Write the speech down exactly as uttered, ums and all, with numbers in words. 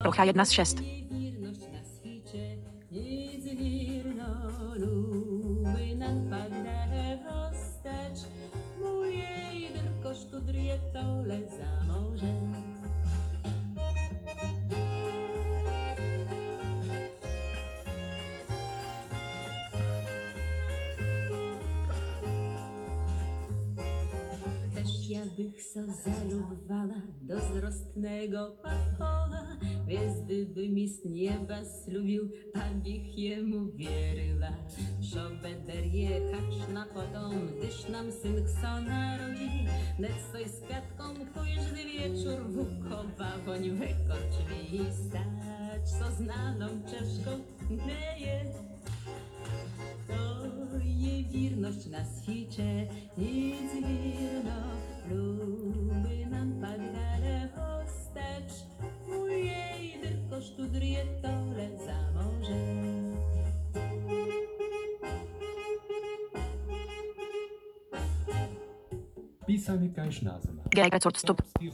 Procha jedna z šest. Niewierność na świcie, niezmierno luby nam padne rozstać. Mojej tylko sztudrie tole za morzem. Też ja bych so zalubowała do zrostnego pachola, gwiazdy by mi z nieba slubił, abych jemu wierzyła. Że będę jechać na potom, gdyż nam syn chce narodzi. Net stoi z kwiatką, każdy wieczór wukowa woń wykończy mi stać, co znaną czeszką gnieje. To niewierność na świcie, nic wierno, luby nam padale ostać. Mojej tylko sztudrie tole za morze. Pisany Kajsznazem. Geregret stop.